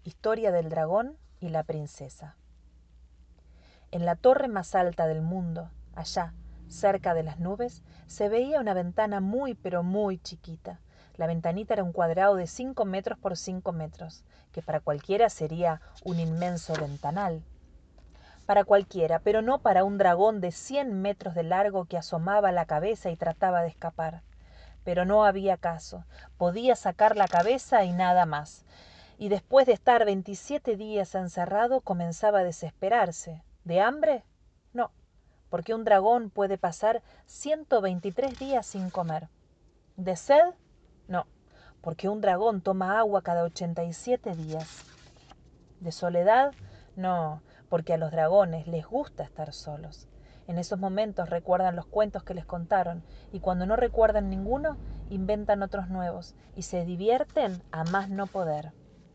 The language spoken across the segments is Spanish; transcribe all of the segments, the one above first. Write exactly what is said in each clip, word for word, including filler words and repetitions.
Historia del dragón y la princesa. En la torre más alta del mundo, allá, cerca de las nubes, se veía una ventana muy pero muy chiquita. La ventanita era un cuadrado de cinco metros por cinco metros, que para cualquiera sería un inmenso ventanal. Para cualquiera, pero no para un dragón de cien metros de largo que asomaba la cabeza y trataba de escapar. Pero no había caso. Podía sacar la cabeza y nada más. Y después de estar veintisiete días encerrado comenzaba a desesperarse. ¿De hambre? No, porque un dragón puede pasar ciento veintitrés días sin comer. ¿De sed? No, porque un dragón toma agua cada ochenta y siete días. ¿De soledad? No, porque a los dragones les gusta estar solos. En esos momentos recuerdan los cuentos que les contaron y cuando no recuerdan ninguno, inventan otros nuevos y se divierten a más no poder.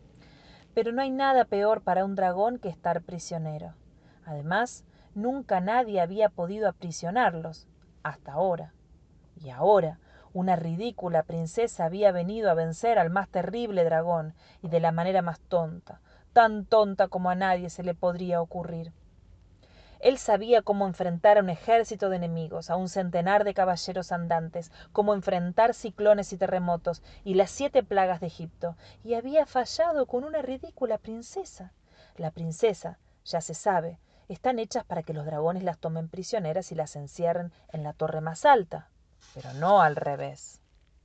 Pero no hay nada peor para un dragón que estar prisionero. Además, nunca nadie había podido aprisionarlos, hasta ahora. Y ahora, una ridícula princesa había venido a vencer al más terrible dragón, y de la manera más tonta, tan tonta como a nadie se le podría ocurrir. Él sabía cómo enfrentar a un ejército de enemigos, a un centenar de caballeros andantes, cómo enfrentar ciclones y terremotos y las siete plagas de Egipto, y había fallado con una ridícula princesa. La princesa, ya se sabe, están hechas para que los dragones las tomen prisioneras y las encierren en la torre más alta, pero no al revés.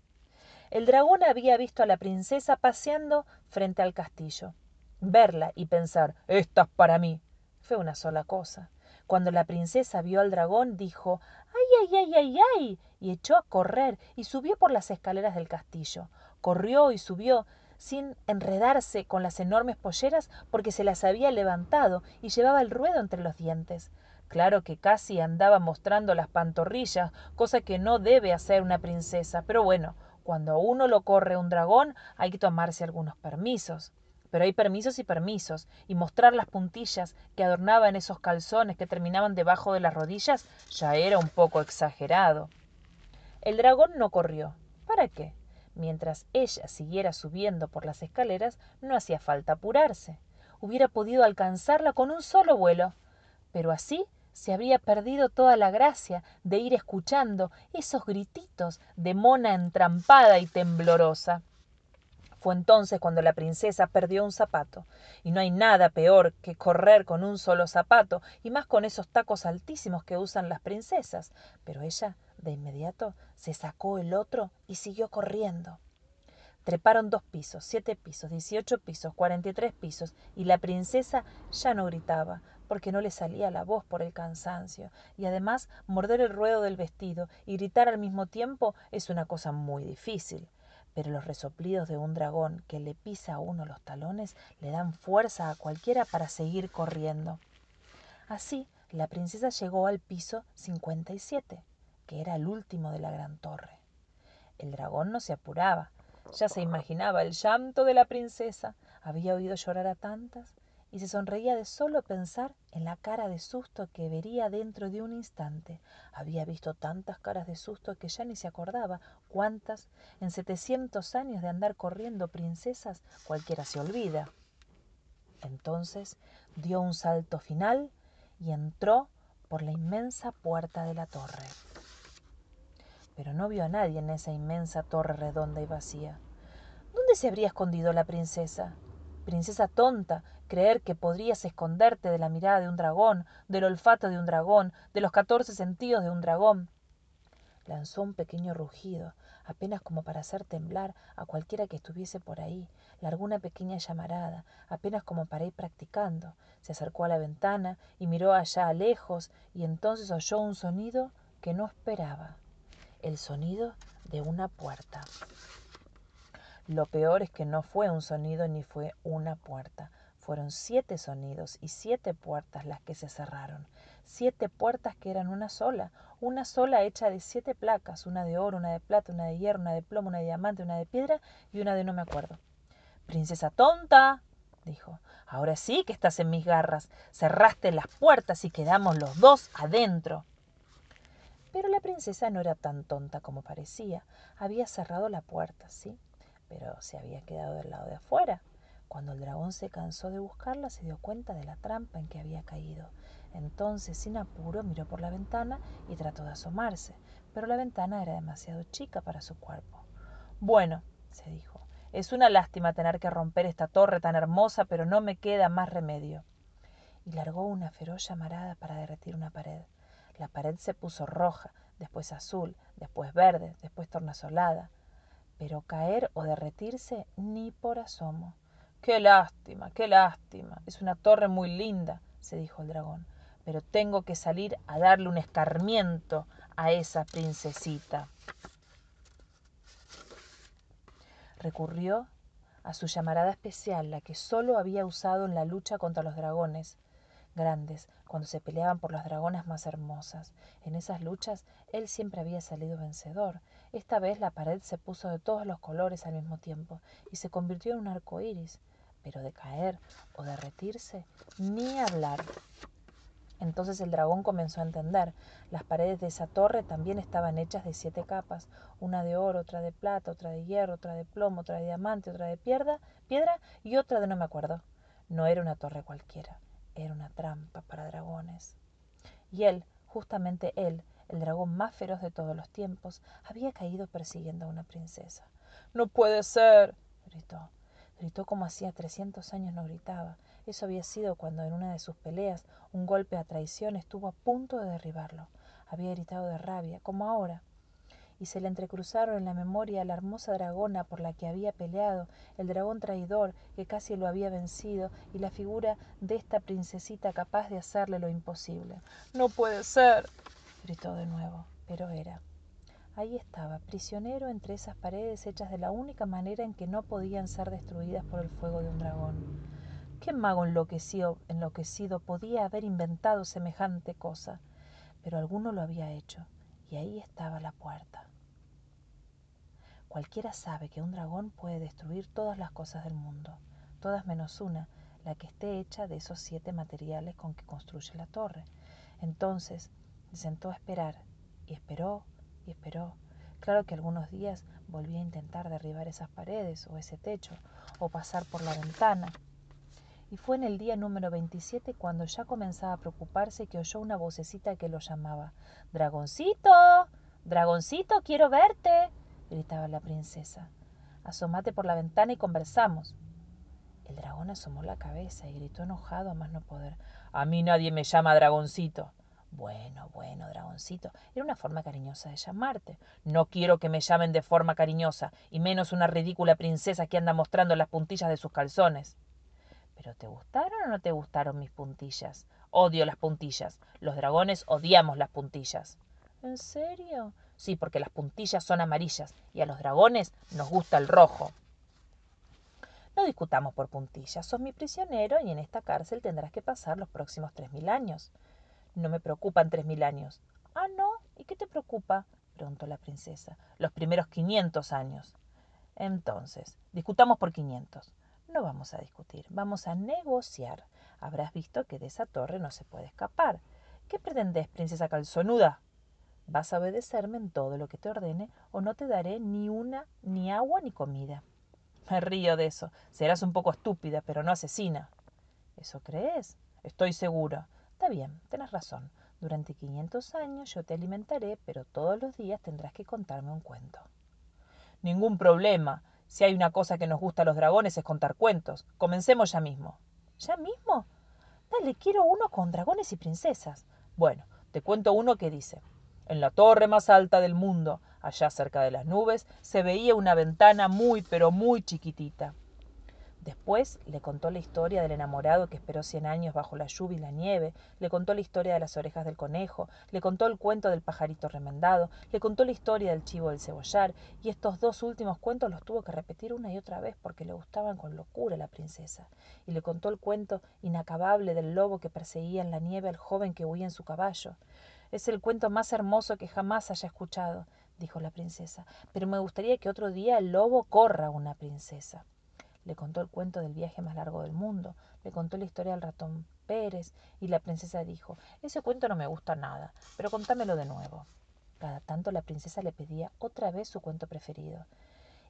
El dragón había visto a la princesa paseando frente al castillo. Verla y pensar, esta es para mí, fue una sola cosa. Cuando la princesa vio al dragón, dijo, ¡ay, ay, ay, ay, ay! Y echó a correr y subió por las escaleras del castillo. Corrió y subió sin enredarse con las enormes polleras porque se las había levantado y llevaba el ruedo entre los dientes. Claro que casi andaba mostrando las pantorrillas, cosa que no debe hacer una princesa, pero bueno, cuando a uno lo corre un dragón hay que tomarse algunos permisos. Pero hay permisos y permisos, y mostrar las puntillas que adornaban esos calzones que terminaban debajo de las rodillas ya era un poco exagerado. El dragón no corrió. ¿Para qué? Mientras ella siguiera subiendo por las escaleras, no hacía falta apurarse. Hubiera podido alcanzarla con un solo vuelo. Pero así se habría perdido toda la gracia de ir escuchando esos grititos de mona entrampada y temblorosa. Fue entonces cuando la princesa perdió un zapato, y no hay nada peor que correr con un solo zapato, y más con esos tacos altísimos que usan las princesas. Pero ella, de inmediato, se sacó el otro y siguió corriendo. Treparon dos pisos, siete pisos, dieciocho pisos, cuarenta y tres pisos, y la princesa ya no gritaba, porque no le salía la voz por el cansancio, y además morder el ruedo del vestido y gritar al mismo tiempo es una cosa muy difícil. Pero los resoplidos de un dragón que le pisa a uno los talones le dan fuerza a cualquiera para seguir corriendo. Así, la princesa llegó al piso cincuenta y siete, que era el último de la gran torre. El dragón no se apuraba. Ya se imaginaba el llanto de la princesa. Había oído llorar a tantas y se sonreía de solo pensar en la cara de susto que vería dentro de un instante. Había visto tantas caras de susto que ya ni se acordaba cuántas. En setecientos años de andar corriendo princesas, cualquiera se olvida. Entonces dio un salto final y entró por la inmensa puerta de la torre. Pero no vio a nadie en esa inmensa torre redonda y vacía. ¿Dónde se habría escondido la princesa? Princesa tonta, creer que podrías esconderte de la mirada de un dragón, del olfato de un dragón, de los catorce sentidos de un dragón. Lanzó un pequeño rugido, apenas como para hacer temblar a cualquiera que estuviese por ahí. Largó una pequeña llamarada, apenas como para ir practicando. Se acercó a la ventana y miró allá a lejos, y entonces oyó un sonido que no esperaba. El sonido de una puerta. Lo peor es que no fue un sonido ni fue una puerta. Fueron siete sonidos y siete puertas las que se cerraron. Siete puertas que eran una sola, una sola hecha de siete placas, una de oro, una de plata, una de hierro, una de plomo, una de diamante, una de piedra y una de no me acuerdo. Princesa tonta, dijo, ahora sí que estás en mis garras. Cerraste las puertas y quedamos los dos adentro. Pero la princesa no era tan tonta como parecía. Había cerrado la puerta, ¿sí? Pero se había quedado del lado de afuera. Cuando el dragón se cansó de buscarla, se dio cuenta de la trampa en que había caído. Entonces, sin apuro, miró por la ventana y trató de asomarse, pero la ventana era demasiado chica para su cuerpo. Bueno, se dijo, es una lástima tener que romper esta torre tan hermosa, pero no me queda más remedio. Y largó una feroz llamarada para derretir una pared. La pared se puso roja, después azul, después verde, después tornasolada. Pero caer o derretirse ni por asomo. ¡Qué lástima, qué lástima! Es una torre muy linda, se dijo el dragón, pero tengo que salir a darle un escarmiento a esa princesita. Recurrió a su llamarada especial, la que solo había usado en la lucha contra los dragones grandes, cuando se peleaban por las dragonas más hermosas. En esas luchas él siempre había salido vencedor. Esta vez la pared se puso de todos los colores al mismo tiempo y se convirtió en un arco iris, pero de caer o derretirse, ni hablar. Entonces el dragón comenzó a entender. Las paredes de esa torre también estaban hechas de siete capas, una de oro, otra de plata, otra de hierro, otra de plomo, otra de diamante, otra de piedra, piedra y otra de no me acuerdo. No era una torre cualquiera, era una trampa para dragones. Y él, justamente él, el dragón más feroz de todos los tiempos, había caído persiguiendo a una princesa. «¡No puede ser!», gritó. Gritó como hacía trescientos años no gritaba. Eso había sido cuando en una de sus peleas un golpe a traición estuvo a punto de derribarlo. Había gritado de rabia, como ahora. Y se le entrecruzaron en la memoria la hermosa dragona por la que había peleado, el dragón traidor que casi lo había vencido y la figura de esta princesita capaz de hacerle lo imposible. «¡No puede ser!», gritó de nuevo, pero era. Ahí estaba, prisionero entre esas paredes hechas de la única manera en que no podían ser destruidas por el fuego de un dragón. ¿Qué mago enloquecido, enloquecido podía haber inventado semejante cosa? Pero alguno lo había hecho, y ahí estaba la puerta. Cualquiera sabe que un dragón puede destruir todas las cosas del mundo, todas menos una, la que esté hecha de esos siete materiales con que construye la torre. Entonces se sentó a esperar, y esperó, y esperó. Claro que algunos días volvía a intentar derribar esas paredes, o ese techo, o pasar por la ventana. Y fue en el día número veintisiete cuando ya comenzaba a preocuparse que oyó una vocecita que lo llamaba. «¡Dragoncito! ¡Dragoncito, quiero verte!», gritaba la princesa. «Asómate por la ventana y conversamos». El dragón asomó la cabeza y gritó enojado a más no poder. «A mí nadie me llama dragoncito». «Bueno, bueno, dragoncito, era una forma cariñosa de llamarte». «No quiero que me llamen de forma cariñosa, y menos una ridícula princesa que anda mostrando las puntillas de sus calzones». «¿Pero te gustaron o no te gustaron mis puntillas?». «Odio las puntillas. Los dragones odiamos las puntillas». «¿En serio?». «Sí, porque las puntillas son amarillas y a los dragones nos gusta el rojo». «No discutamos por puntillas. Sos mi prisionero y en esta cárcel tendrás que pasar los próximos tres mil años». «No me preocupan tres mil años». «Ah, ¿no? ¿Y qué te preocupa?», preguntó la princesa. «Los primeros quinientos años». «Entonces, discutamos por quinientos». «No vamos a discutir, vamos a negociar. Habrás visto que de esa torre no se puede escapar. ¿Qué pretendés, princesa calzonuda?». «Vas a obedecerme en todo lo que te ordene o no te daré ni una, ni agua, ni comida». «Me río de eso. Serás un poco estúpida, pero no asesina». «¿Eso crees?». «Estoy segura». «Está bien, tenés razón. Durante quinientos años yo te alimentaré, pero todos los días tendrás que contarme un cuento». «Ningún problema. Si hay una cosa que nos gusta a los dragones es contar cuentos. Comencemos ya mismo». «¿Ya mismo? Dale, quiero uno con dragones y princesas». «Bueno, te cuento uno que dice: en la torre más alta del mundo, allá cerca de las nubes, se veía una ventana muy pero muy chiquitita». Después le contó la historia del enamorado que esperó cien años bajo la lluvia y la nieve, le contó la historia de las orejas del conejo, le contó el cuento del pajarito remendado, le contó la historia del chivo del cebollar, y estos dos últimos cuentos los tuvo que repetir una y otra vez porque le gustaban con locura a la princesa. Y le contó el cuento inacabable del lobo que perseguía en la nieve al joven que huía en su caballo. «Es el cuento más hermoso que jamás haya escuchado», dijo la princesa, «pero me gustaría que otro día el lobo corra a una princesa». Le contó el cuento del viaje más largo del mundo, le contó la historia del ratón Pérez, y la princesa dijo: «Ese cuento no me gusta nada, pero contámelo de nuevo». Cada tanto la princesa le pedía otra vez su cuento preferido.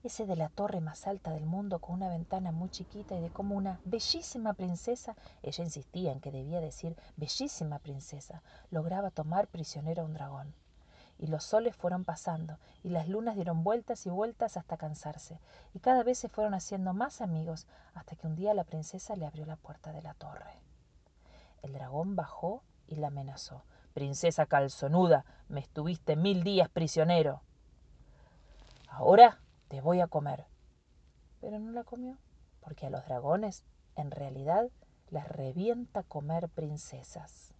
ese de la torre más alta del mundo con una ventana muy chiquita y de cómo una bellísima princesa, ella insistía en que debía decir bellísima princesa, lograba tomar prisionero a un dragón. Y los soles fueron pasando, y las lunas dieron vueltas y vueltas hasta cansarse, y cada vez se fueron haciendo más amigos, hasta que un día la princesa le abrió la puerta de la torre. El dragón bajó y la amenazó. «Princesa calzonuda, me estuviste mil días prisionero. Ahora te voy a comer». Pero no la comió, porque a los dragones, en realidad, les revienta comer princesas.